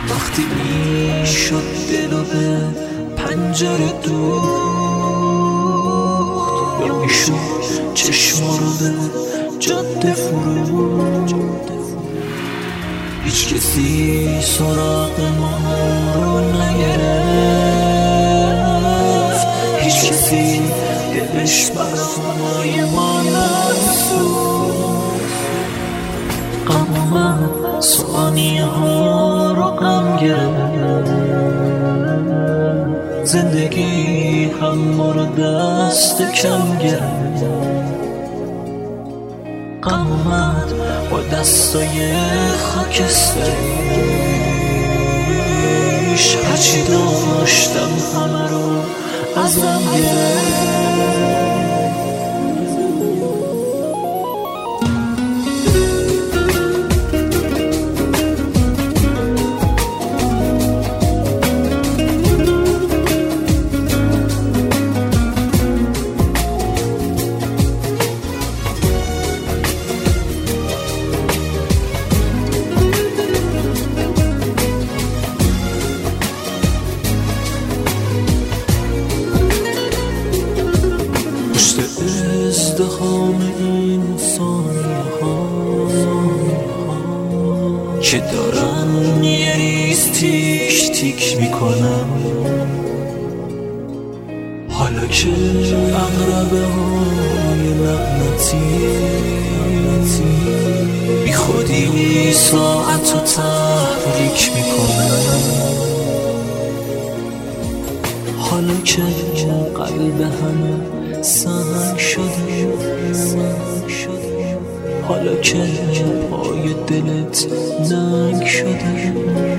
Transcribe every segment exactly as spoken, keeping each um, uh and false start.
وقتی می شد دل و به پنجره دوخت، یا می شد چشما رو به جاده فرود. هیچ کسی سراغ ما رو نگرفت، هیچ کسی دلش برای ما نسوخت. غم من ثانیه ها رو غم گرفت، زندگی هم ما رو دست کم گرفت. غم اومد با دستای خاکستریش، هرچی داشتم همه رو ازم گرفت. ازدحام این ثانیه ها که دارن یه ریز تیک تیک میکنن، حالا که اقربه های لعنتی بی خودی ساعت رو تحریک میکنن، حالا که قلب همه سنگ شده، حالا که پای دلت ننگ شده،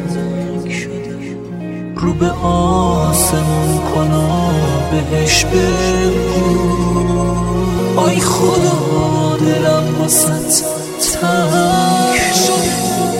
رو به آسمون کنا بهش بگو آی خدا دلم واسه تنگ شده.